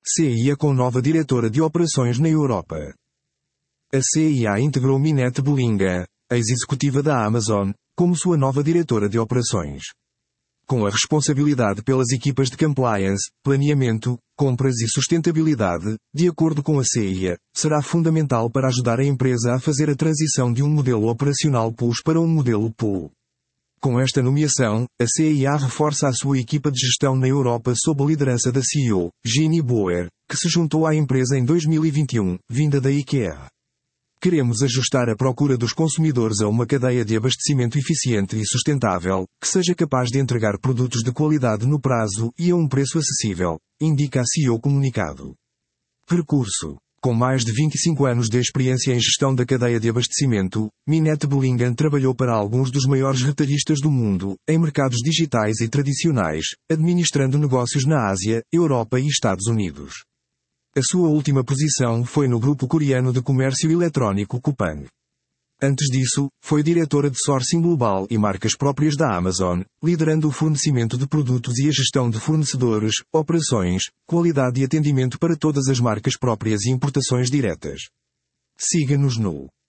CIA com nova diretora de operações na Europa. A CIA integrou Minette Bullinga, ex-executiva da Amazon, como sua nova diretora de operações. Com a responsabilidade pelas equipas de compliance, planeamento, compras e sustentabilidade, de acordo com a CIA, será fundamental para ajudar a empresa a fazer a transição de um modelo operacional PUS para um modelo PUL. Com esta nomeação, a CIA reforça a sua equipa de gestão na Europa sob a liderança da CEO, Ginny Bauer, que se juntou à empresa em 2021, vinda da IKEA. Queremos ajustar a procura dos consumidores a uma cadeia de abastecimento eficiente e sustentável, que seja capaz de entregar produtos de qualidade no prazo e a um preço acessível, indica a CEO comunicado. Percurso. Com mais de 25 anos de experiência em gestão da cadeia de abastecimento, Minette Bullinga trabalhou para alguns dos maiores retalhistas do mundo, em mercados digitais e tradicionais, administrando negócios na Ásia, Europa e Estados Unidos. A sua última posição foi no grupo coreano de comércio eletrónico Coupang. Antes disso, foi diretora de sourcing global e marcas próprias da Amazon, liderando o fornecimento de produtos e a gestão de fornecedores, operações, qualidade e atendimento para todas as marcas próprias e importações diretas. Siga-nos no